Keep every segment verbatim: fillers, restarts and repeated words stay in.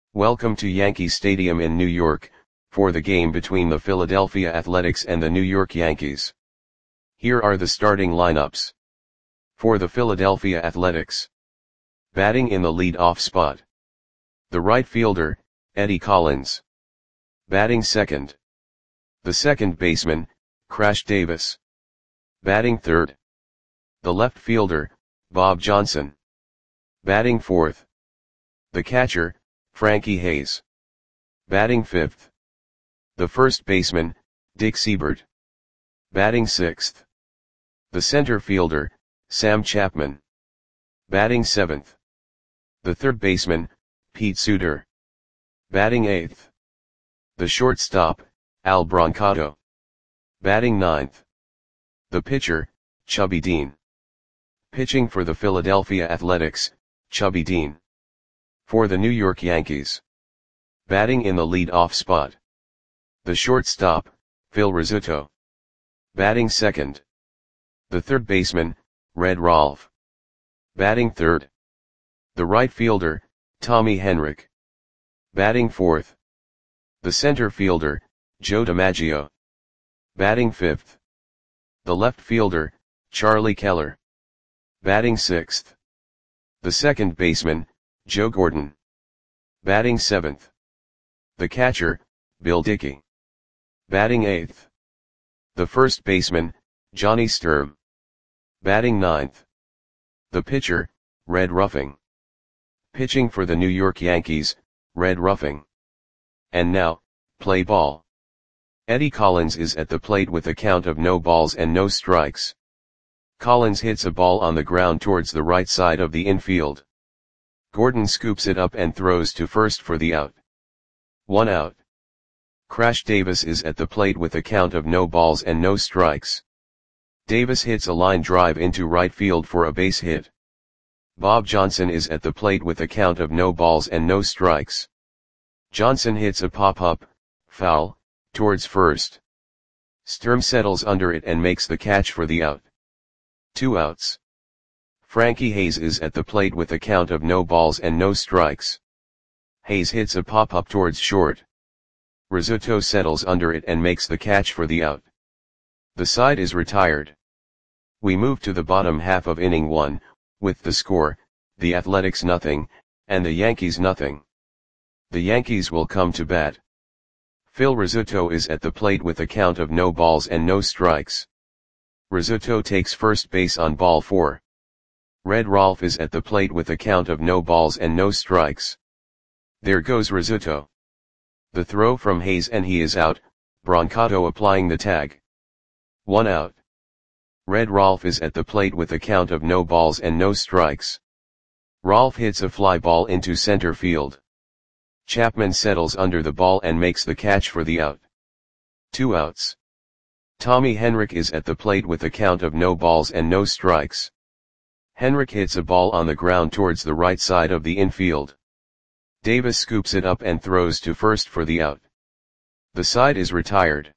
Welcome to Yankee Stadium in New York, for the game between the Philadelphia Athletics and the New York Yankees. Here are the starting lineups. For the Philadelphia Athletics. Batting in the lead-off spot. The right fielder, Eddie Collins. Batting second. The second baseman, Crash Davis. Batting third. The left fielder, Bob Johnson. Batting fourth. The catcher, Frankie Hayes. Batting fifth. The first baseman, Dick Seibert. Batting sixth. The center fielder, Sam Chapman. Batting seventh. The third baseman, Pete Suter. Batting eighth. The shortstop, Al Brancato. Batting ninth. The pitcher, Chubby Dean. Pitching for the Philadelphia Athletics, Chubby Dean. For the New York Yankees. Batting in the lead-off spot. The shortstop, Phil Rizzuto. Batting second. The third baseman, Red Rolfe. Batting third. The right fielder, Tommy Henrich. Batting fourth. The center fielder, Joe DiMaggio. Batting fifth. The left fielder, Charlie Keller. Batting sixth. The second baseman, Joe Gordon. Batting seventh. The catcher, Bill Dickey. Batting eighth. The first baseman, Johnny Sturm. Batting ninth. The pitcher, Red Ruffing. Pitching for the New York Yankees, Red Ruffing. And now, play ball. Eddie Collins is at the plate with a count of no balls and no strikes. Collins hits a ball on the ground towards the right side of the infield. Gordon scoops it up and throws to first for the out. One out. Crash Davis is at the plate with a count of no balls and no strikes. Davis hits a line drive into right field for a base hit. Bob Johnson is at the plate with a count of no balls and no strikes. Johnson hits a pop-up, foul, towards first. Sturm settles under it and makes the catch for the out. Two outs. Frankie Hayes is at the plate with a count of no balls and no strikes. Hayes hits a pop-up towards short. Rizzuto settles under it and makes the catch for the out. The side is retired. We move to the bottom half of inning one, with the score, the Athletics nothing, and the Yankees nothing. The Yankees will come to bat. Phil Rizzuto is at the plate with a count of no balls and no strikes. Rizzuto takes first base on ball four. Red Rolfe is at the plate with a count of no balls and no strikes. There goes Rizzuto. The throw from Hayes and he is out, Brancato applying the tag. One out. Red Rolfe is at the plate with a count of no balls and no strikes. Rolfe hits a fly ball into center field. Chapman settles under the ball and makes the catch for the out. Two outs. Tommy Henrich is at the plate with a count of no balls and no strikes. Henrich hits a ball on the ground towards the right side of the infield. Davis scoops it up and throws to first for the out. The side is retired.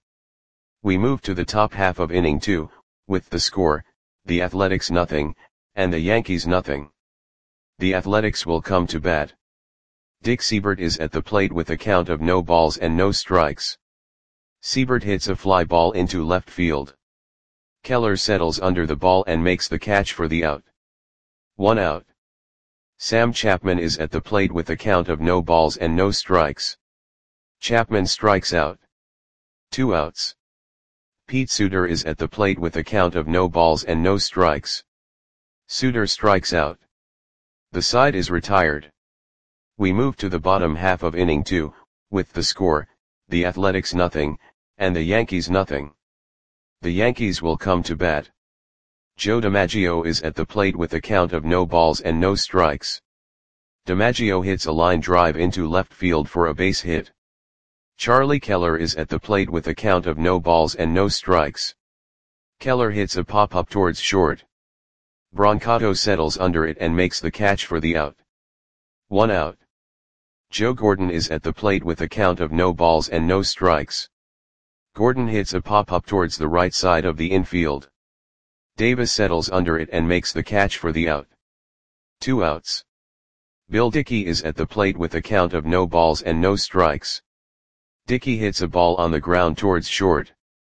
We move to the top half of inning two, with the score, the Athletics nothing, and the Yankees nothing. The Athletics will come to bat. Dick Seibert is at the plate with a count of no balls and no strikes. Seibert hits a fly ball into left field. Keller settles under the ball and makes the catch for the out. One out. Sam Chapman is at the plate with a count of no balls and no strikes. Chapman strikes out. Two outs. Pete Suter is at the plate with a count of no balls and no strikes. Suter strikes out. The side is retired. We move to the bottom half of inning two, with the score, the Athletics nothing, and the Yankees nothing. The Yankees will come to bat. Joe DiMaggio is at the plate with a count of no balls and no strikes. DiMaggio hits a line drive into left field for a base hit. Charlie Keller is at the plate with a count of no balls and no strikes. Keller hits a pop-up towards short. Brancato settles under it and makes the catch for the out. One out. Joe Gordon is at the plate with a count of no balls and no strikes. Gordon hits a pop-up towards the right side of the infield. Davis settles under it and makes the catch for the out. Two outs. Bill Dickey is at the plate with a count of no balls and no strikes. Dickey hits a ball on the ground towards short.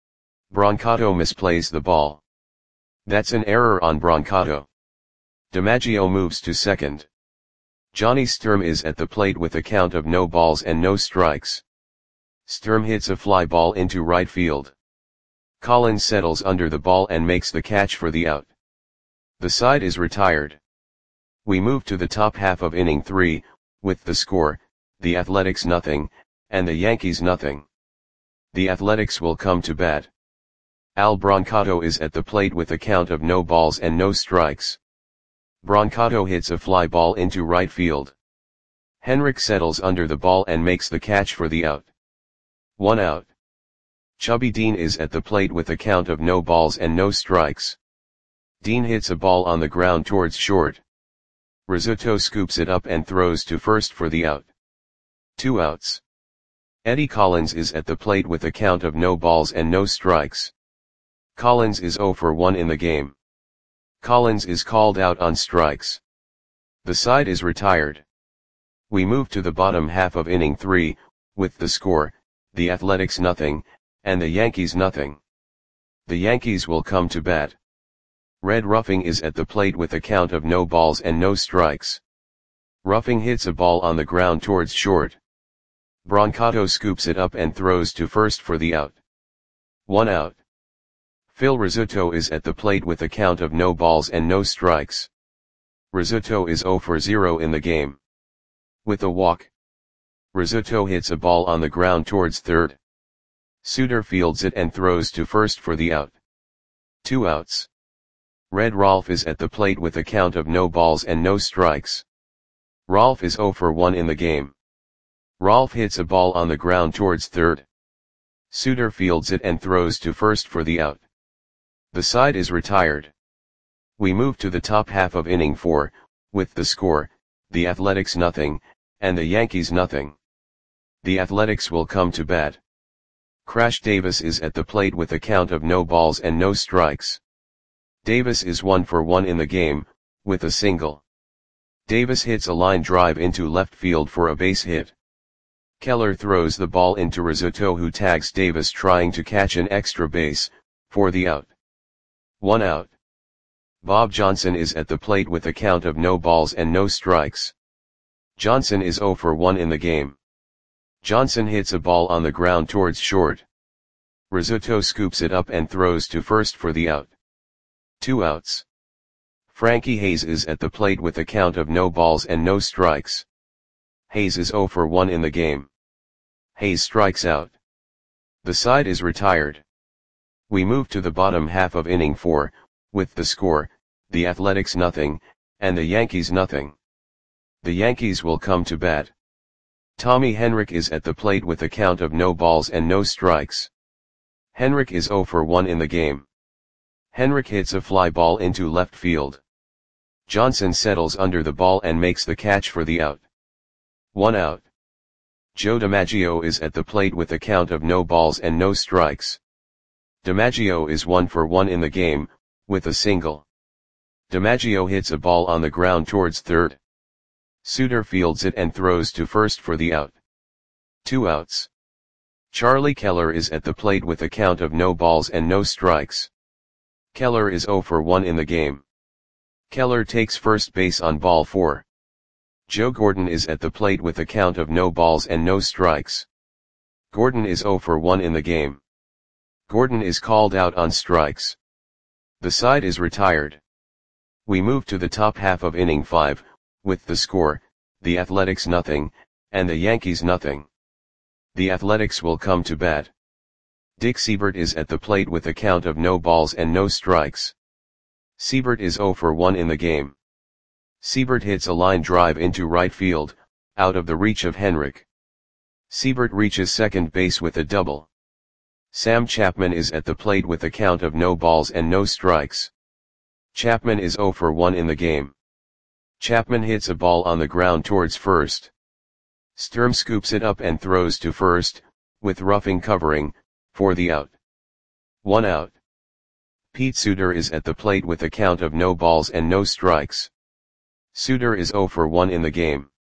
Brancato misplays the ball. That's an error on Brancato. DiMaggio moves to second. Johnny Sturm is at the plate with a count of no balls and no strikes. Sturm hits a fly ball into right field. Collins settles under the ball and makes the catch for the out. The side is retired. We move to the top half of inning three, with the score, the Athletics nothing, and the Yankees nothing. The Athletics will come to bat. Al Brancato is at the plate with a count of no balls and no strikes. Brancato hits a fly ball into right field. Henrik settles under the ball and makes the catch for the out. One out. Chubby Dean is at the plate with a count of no balls and no strikes. Dean hits a ball on the ground towards short. Rizzuto scoops it up and throws to first for the out. Two outs. Eddie Collins is at the plate with a count of no balls and no strikes. Collins is oh for one in the game. Collins is called out on strikes. The side is retired. We move to the bottom half of inning three, with the score, the Athletics nothing, and the Yankees nothing. The Yankees will come to bat. Red Ruffing is at the plate with a count of no balls and no strikes. Ruffing hits a ball on the ground towards short. Brancato scoops it up and throws to first for the out. One out. Phil Rizzuto is at the plate with a count of no balls and no strikes. Rizzuto is oh for zero in the game. With a walk. Rizzuto hits a ball on the ground towards third. Suter fields it and throws to first for the out. Two outs. Red Rolf is at the plate with a count of no balls and no strikes. Rolf is oh for one in the game. Rolf hits a ball on the ground towards third. Suter fields it and throws to first for the out. The side is retired. We move to the top half of inning four, with the score, the Athletics nothing, and the Yankees nothing. The Athletics will come to bat. Crash Davis is at the plate with a count of no balls and no strikes. Davis is one for one in the game, with a single. Davis hits a line drive into left field for a base hit. Keller throws the ball into Rizzuto, who tags Davis trying to catch an extra base, for the out. One out. Bob Johnson is at the plate with a count of no balls and no strikes. Johnson is oh for one in the game. Johnson hits a ball on the ground towards short. Rizzuto scoops it up and throws to first for the out. Two outs. Frankie Hayes is at the plate with a count of no balls and no strikes. Hayes is oh for one in the game. Hayes strikes out. The side is retired. We move to the bottom half of inning four, with the score, the Athletics nothing, and the Yankees nothing. The Yankees will come to bat. Tommy Henrik is at the plate with a count of no balls and no strikes. Henrik is oh for one in the game. Henrik hits a fly ball into left field. Johnson settles under the ball and makes the catch for the out. One out. Joe DiMaggio is at the plate with a count of no balls and no strikes. DiMaggio is one for one in the game, with a single. DiMaggio hits a ball on the ground towards third. Suter fields it and throws to first for the out. Two outs. Charlie Keller is at the plate with a count of no balls and no strikes. Keller is oh for one in the game. Keller takes first base on ball four. Joe Gordon is at the plate with a count of no balls and no strikes. Gordon is oh for one in the game. Gordon is called out on strikes. The side is retired. We move to the top half of inning five, with the score, the Athletics nothing, and the Yankees nothing. The Athletics will come to bat. Dick Siebert is at the plate with a count of no balls and no strikes. Siebert is oh for one in the game. Siebert hits a line drive into right field, out of the reach of Henrik. Siebert reaches second base with a double. Sam Chapman is at the plate with a count of no balls and no strikes. Chapman is oh for one in the game. Chapman hits a ball on the ground towards first. Sturm scoops it up and throws to first, with Ruffing covering, for the out. One out. Pete Suter is at the plate with a count of no balls and no strikes. Suter is oh for one in the game.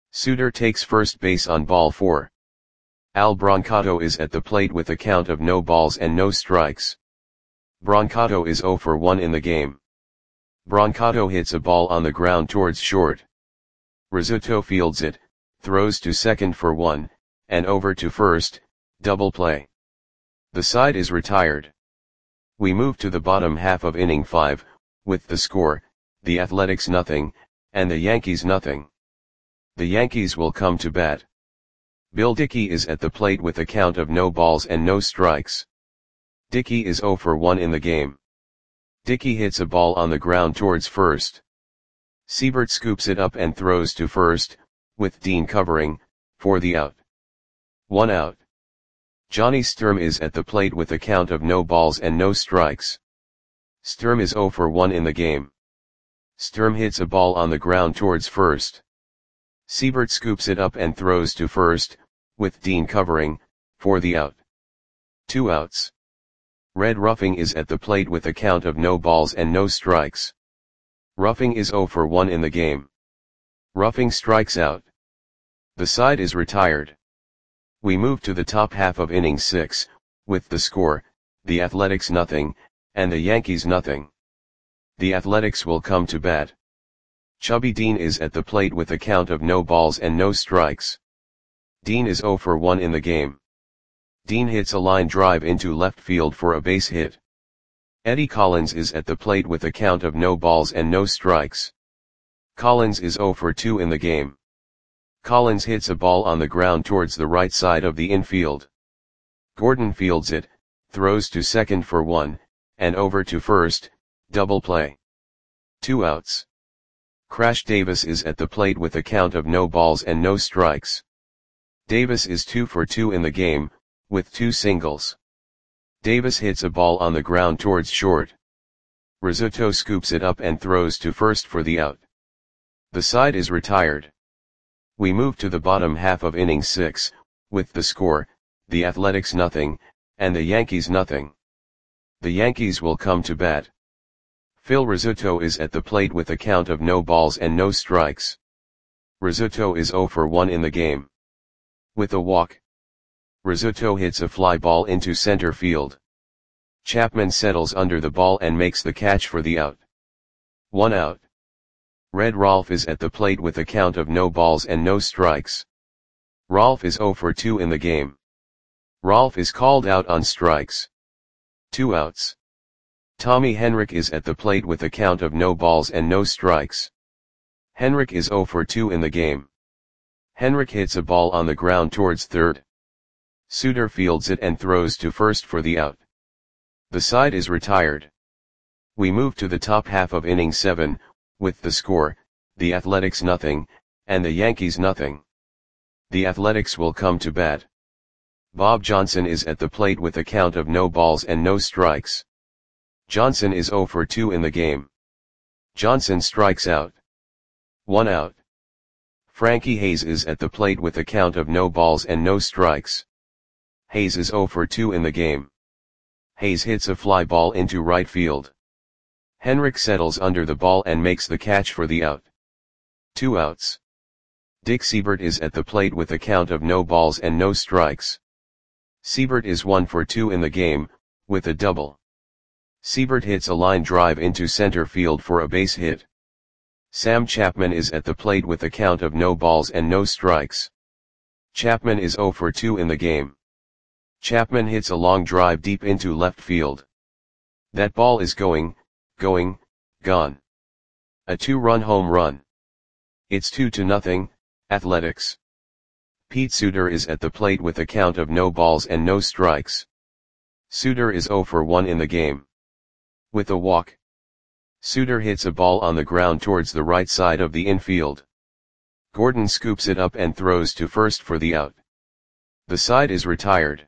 Suter takes first base on ball four. Al Brancato is at the plate with a count of no balls and no strikes. Brancato is zero for one in the game. Brancato hits a ball on the ground towards short. Rizzuto fields it, throws to second for one, and over to first, double play. The side is retired. We move to the bottom half of inning five, with the score, the Athletics nothing, and the Yankees nothing. The Yankees will come to bat. Bill Dickey is at the plate with a count of no balls and no strikes. Dickey is zero for one in the game. Dickey hits a ball on the ground towards first. Siebert scoops it up and throws to first, with Dean covering, for the out. One out. Johnny Sturm is at the plate with a count of no balls and no strikes. Sturm is zero for one in the game. Sturm hits a ball on the ground towards first. Siebert scoops it up and throws to first, with Dean covering, for the out. Two outs. Red Ruffing is at the plate with a count of no balls and no strikes. Ruffing is zero for one in the game. Ruffing strikes out. The side is retired. We move to the top half of inning six, with the score, the Athletics nothing, and the Yankees nothing. The Athletics will come to bat. Chubby Dean is at the plate with a count of no balls and no strikes. Dean is zero for one in the game. Dean hits a line drive into left field for a base hit. Eddie Collins is at the plate with a count of no balls and no strikes. Collins is zero for two in the game. Collins hits a ball on the ground towards the right side of the infield. Gordon fields it, throws to second for one, and over to first, double play. Two outs. Crash Davis is at the plate with a count of no balls and no strikes. Davis is two for two in the game, with two singles. Davis hits a ball on the ground towards short. Rizzuto scoops it up and throws to first for the out. The side is retired. We move to the bottom half of inning six, with the score, the Athletics nothing, and the Yankees nothing. The Yankees will come to bat. Phil Rizzuto is at the plate with a count of no balls and no strikes. Rizzuto is zero for one in the game. With a walk, Rizzuto hits a fly ball into center field. Chapman settles under the ball and makes the catch for the out. One out. Red Rolfe is at the plate with a count of no balls and no strikes. Rolfe is zero for two in the game. Rolfe is called out on strikes. Two outs. Tommy Henrich is at the plate with a count of no balls and no strikes. Henrich is zero for two in the game. Henrich hits a ball on the ground towards third. Suter fields it and throws to first for the out. The side is retired. We move to the top half of inning seven, with the score, the Athletics nothing, and the Yankees nothing. The Athletics will come to bat. Bob Johnson is at the plate with a count of no balls and no strikes. Johnson is zero for two in the game. Johnson strikes out. One out. Frankie Hayes is at the plate with a count of no balls and no strikes. Hayes is zero for two in the game. Hayes hits a fly ball into right field. Henrich settles under the ball and makes the catch for the out. Two outs. Dick Siebert is at the plate with a count of no balls and no strikes. Siebert is one for two in the game, with a double. Siebert hits a line drive into center field for a base hit. Sam Chapman is at the plate with a count of no balls and no strikes. Chapman is zero for two in the game. Chapman hits a long drive deep into left field. That ball is going, going, gone. A two-run home run. It's two to nothing, Athletics. Pete Suter is at the plate with a count of no balls and no strikes. Suter is zero for one in the game. With a walk, Suter hits a ball on the ground towards the right side of the infield. Gordon scoops it up and throws to first for the out. The side is retired.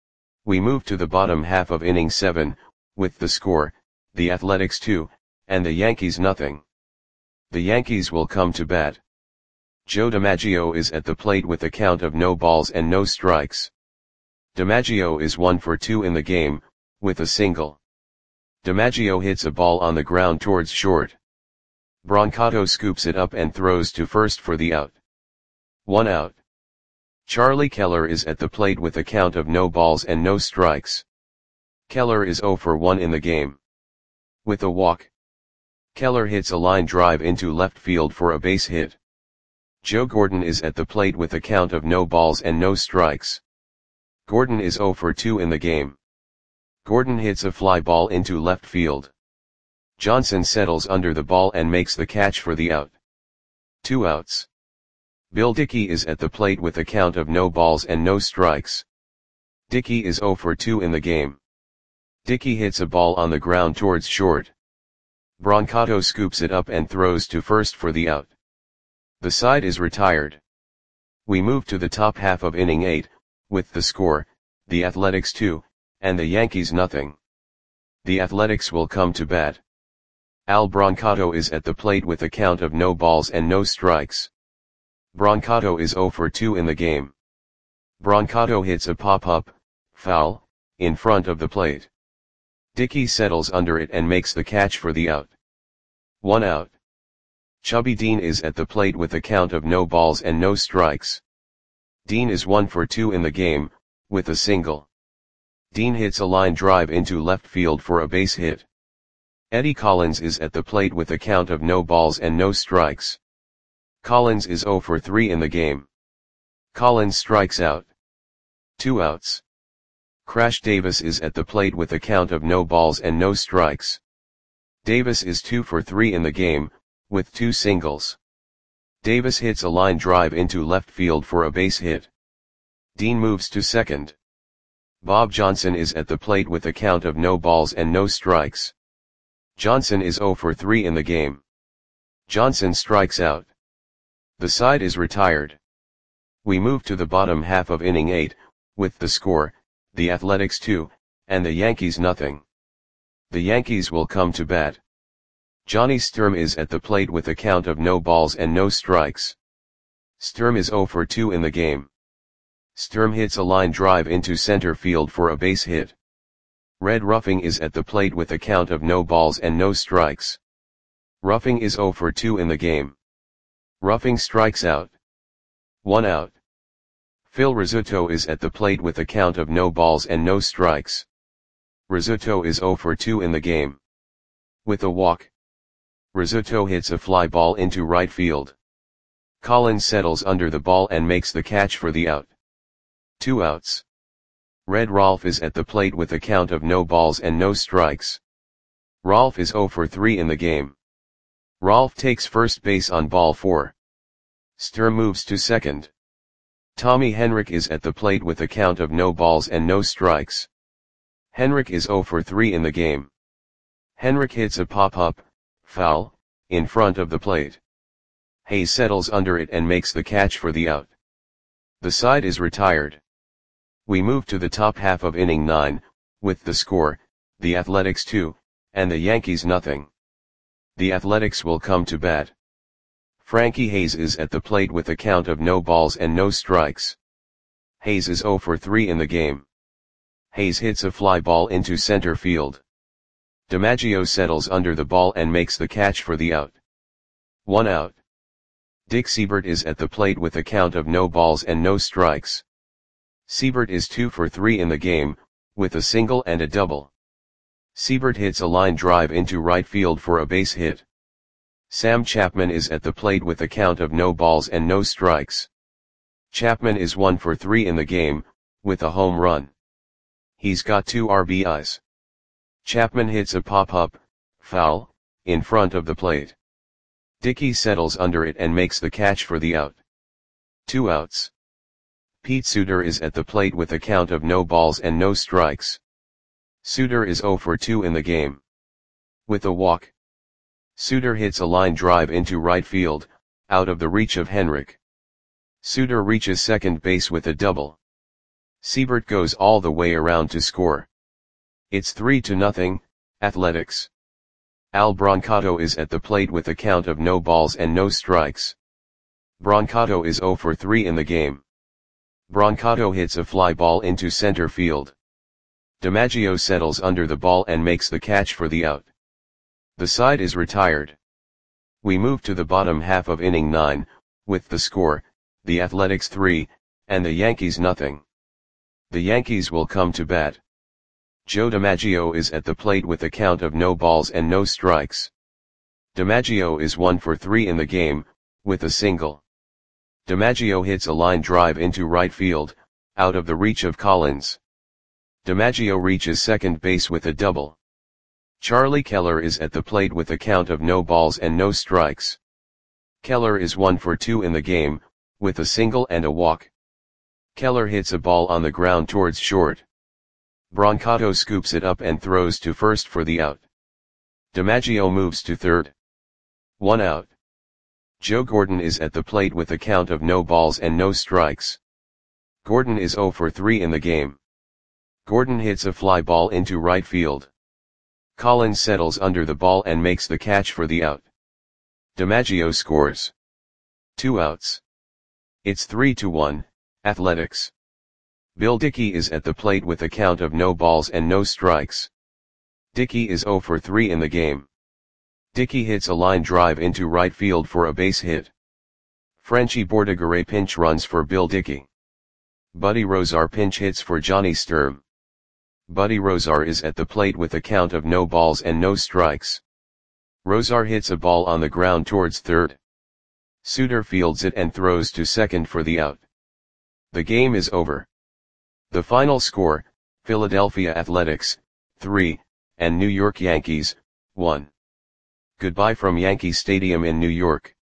We move to the bottom half of inning seven, with the score, the Athletics two, and the Yankees nothing. The Yankees will come to bat. Joe DiMaggio is at the plate with a count of no balls and no strikes. DiMaggio is one for two in the game, with a single. DiMaggio hits a ball on the ground towards short. Brancato scoops it up and throws to first for the out. One out. Charlie Keller is at the plate with a count of no balls and no strikes. Keller is zero for one in the game. With a walk, Keller hits a line drive into left field for a base hit. Joe Gordon is at the plate with a count of no balls and no strikes. Gordon is zero for two in the game. Gordon hits a fly ball into left field. Johnson settles under the ball and makes the catch for the out. Two outs. Bill Dickey is at the plate with a count of no balls and no strikes. Dickey is zero for two in the game. Dickey hits a ball on the ground towards short. Brancato scoops it up and throws to first for the out. The side is retired. We move to the top half of inning eight, with the score, the Athletics two, and the Yankees nothing. The Athletics will come to bat. Al Brancato is at the plate with a count of no balls and no strikes. Brancato is zero for two in the game. Brancato hits a pop-up, foul, in front of the plate. Dickey settles under it and makes the catch for the out. One out. Chubby Dean is at the plate with a count of no balls and no strikes. Dean is one for two in the game, with a single. Dean hits a line drive into left field for a base hit. Eddie Collins is at the plate with a count of no balls and no strikes. Collins is zero for three in the game. Collins strikes out. Two outs. Crash Davis is at the plate with a count of no balls and no strikes. Davis is two for three in the game, with two singles. Davis hits a line drive into left field for a base hit. Dean moves to second. Bob Johnson is at the plate with a count of no balls and no strikes. Johnson is zero for three in the game. Johnson strikes out. The side is retired. We move to the bottom half of inning eight, with the score, the Athletics two, and the Yankees nothing. The Yankees will come to bat. Johnny Sturm is at the plate with a count of no balls and no strikes. Sturm is zero for two in the game. Sturm hits a line drive into center field for a base hit. Red Ruffing is at the plate with a count of no balls and no strikes. Ruffing is zero for two in the game. Ruffing strikes out. One out. Phil Rizzuto is at the plate with a count of no balls and no strikes. Rizzuto is zero for two in the game. With a walk, Rizzuto hits a fly ball into right field. Collins settles under the ball and makes the catch for the out. Two outs. Red Rolfe is at the plate with a count of no balls and no strikes. Rolfe is zero for three in the game. Rolfe takes first base on ball four. Sturm moves to second. Tommy Henrich is at the plate with a count of no balls and no strikes. Henrich is zero for three in the game. Henrich hits a pop-up, foul, in front of the plate. Hayes settles under it and makes the catch for the out. The side is retired. We move to the top half of inning nine, with the score, the Athletics two, and the Yankees nothing. The Athletics will come to bat. Frankie Hayes is at the plate with a count of no balls and no strikes. Hayes is zero for three in the game. Hayes hits a fly ball into center field. DiMaggio settles under the ball and makes the catch for the out. One out. Dick Seibert is at the plate with a count of no balls and no strikes. Seibert is two for three in the game, with a single and a double. Seibert hits a line drive into right field for a base hit. Sam Chapman is at the plate with a count of no balls and no strikes. Chapman is one for three in the game, with a home run. He's got two R B Is. Chapman hits a pop-up, foul, in front of the plate. Dickey settles under it and makes the catch for the out. Two outs. Pete Suter is at the plate with a count of no balls and no strikes. Suter is zero for two in the game. With a walk, Suter hits a line drive into right field, out of the reach of Henrich. Suter reaches second base with a double. Seibert goes all the way around to score. It's three to nothing, Athletics. Al Brancato is at the plate with a count of no balls and no strikes. Brancato is zero for three in the game. Brancato hits a fly ball into center field. DiMaggio settles under the ball and makes the catch for the out. The side is retired. We move to the bottom half of inning nine, with the score, the Athletics three, and the Yankees nothing. The Yankees will come to bat. Joe DiMaggio is at the plate with a count of no balls and no strikes. DiMaggio is one for three in the game, with a single. DiMaggio hits a line drive into right field, out of the reach of Collins. DiMaggio reaches second base with a double. Charlie Keller is at the plate with a count of no balls and no strikes. Keller is one for two in the game, with a single and a walk. Keller hits a ball on the ground towards short. Brancato scoops it up and throws to first for the out. DiMaggio moves to third. One out. Joe Gordon is at the plate with a count of no balls and no strikes. Gordon is zero for three in the game. Gordon hits a fly ball into right field. Collins settles under the ball and makes the catch for the out. DiMaggio scores. Two outs. It's three to one, Athletics. Bill Dickey is at the plate with a count of no balls and no strikes. Dickey is zero for three in the game. Dickey hits a line drive into right field for a base hit. Frenchie Bordigaray pinch runs for Bill Dickey. Buddy Rozar pinch hits for Johnny Sturm. Buddy Rozar is at the plate with a count of no balls and no strikes. Rozar hits a ball on the ground towards third. Suter fields it and throws to second for the out. The game is over. The final score, Philadelphia Athletics, three, and New York Yankees, one. Goodbye from Yankee Stadium in New York.